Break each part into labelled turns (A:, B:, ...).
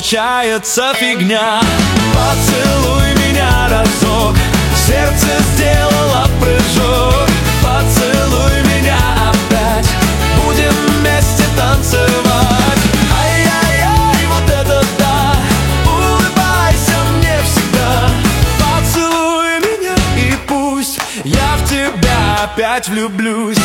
A: случается фигня. Поцелуй меня разок, сердце сделало прыжок. Поцелуй меня опять, будем вместе танцевать. Ай-яй-яй, вот это да, улыбайся мне всегда. Поцелуй меня и пусть я в тебя опять влюблюсь.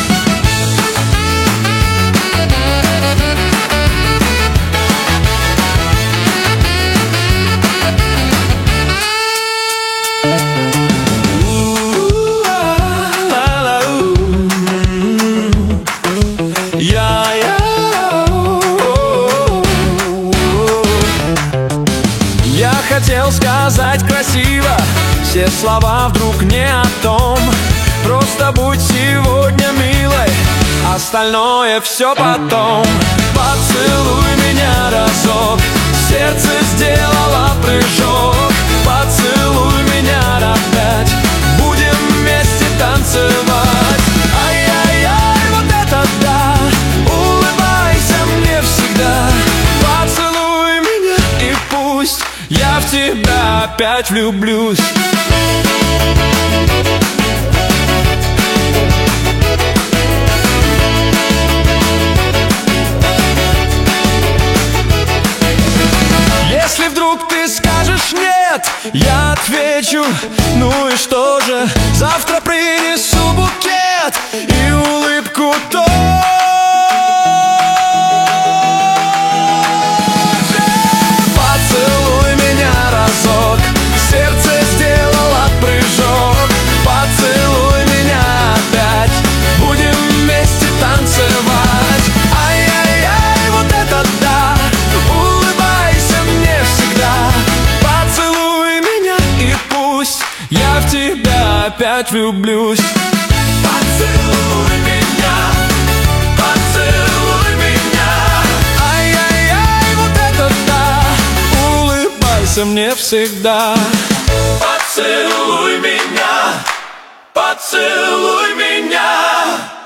A: Я хотел сказать красиво, все слова вдруг не о том. Просто будь сегодня милой, остальное все потом. Поцелуй меня разок, сердце сделало прыжок. Поцелуй меня опять, будем вместе танцевать. Ай-яй-яй, вот это да, улыбайся мне всегда. Поцелуй меня и пусть я в тебя опять влюблюсь. Если вдруг ты скажешь нет, я отвечу: ну и что же, завтра принесу букет и улыбку тоже. Поцелуй меня разок, сердце сделало прыжок. Поцелуй меня опять, будем вместе танцевать. Ай-яй-яй, вот это да, улыбайся мне всегда. Поцелуй меня и пусть я в тебя опять влюблюсь. Поцелуй меня, поцелуй меня. Ай-яй-яй, вот это да, улыбайся мне всегда. Поцелуй меня, поцелуй меня.